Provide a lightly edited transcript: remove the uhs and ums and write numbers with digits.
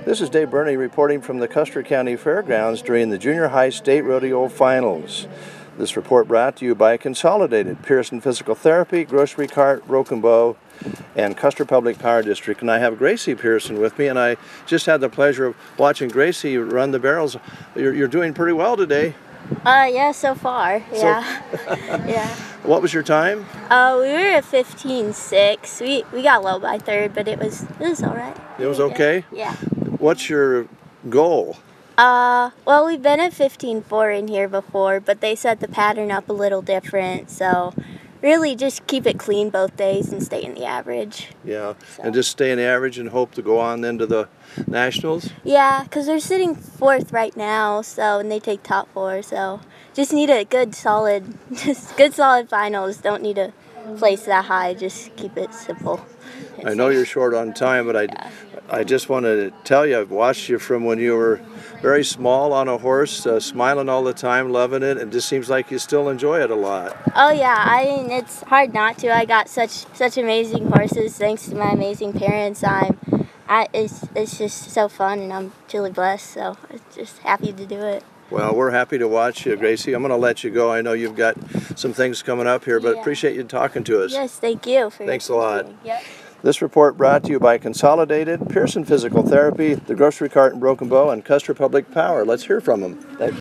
This is Dave Burney reporting from the Custer County Fairgrounds during the Junior High State Rodeo Finals. This report brought to you by Consolidated, Pearson Physical Therapy, Grocery Cart, Broken Bow, and Custer Public Power District. And I have Gracie Pearson with me, and I just had the pleasure of watching Gracie run the barrels. You're doing pretty well today. Yeah, so far, yeah. Yeah. What was your time? We were at 15.6. We got low by third, but it was all right. It was okay? Yeah. What's your goal? Well, we've been at 15.4 in here before, but they set the pattern up a little different, so really just keep it clean both days and stay in the average. Yeah, so. And just stay in the average and hope to go on then to the Nationals? Yeah, because they're sitting fourth right now, and they take top four, so just need a good solid finals. Don't need to place that high, just keep it simple. I know you're short on time, but I just want to tell you, I've watched you from when you were very small on a horse, smiling all the time, loving it, and it just seems like you still enjoy it a lot. Oh yeah, I mean, it's hard not to. I got such amazing horses thanks to my amazing parents. It's just so fun, and I'm truly blessed, so I'm just happy to do it. Well, we're happy to watch you, Gracie. I'm going to let you go. I know you've got some things coming up here, but appreciate you talking to us. Yes, thank you. Thanks a lot. Yep. This report brought to you by Consolidated, Pearson Physical Therapy, the Grocery Cart and Broken Bow, and Custer Public Power. Let's hear from them.